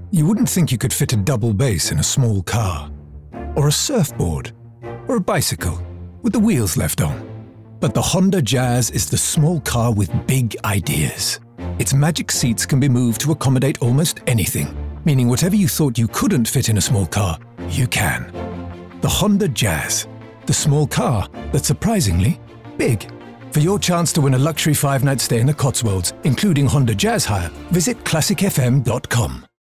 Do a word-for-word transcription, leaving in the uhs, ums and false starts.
You wouldn't think you could fit a double bass in a small car, or a surfboard, or a bicycle with the wheels left on. But the Honda Jazz is the small car with big ideas. Its magic seats can be moved to accommodate almost anything, meaning whatever you thought you couldn't fit in a small car, you can. The Honda Jazz, the small car that's surprisingly big. For your chance to win a luxury five-night stay in the Cotswolds, including Honda Jazz hire, visit classic f m dot com.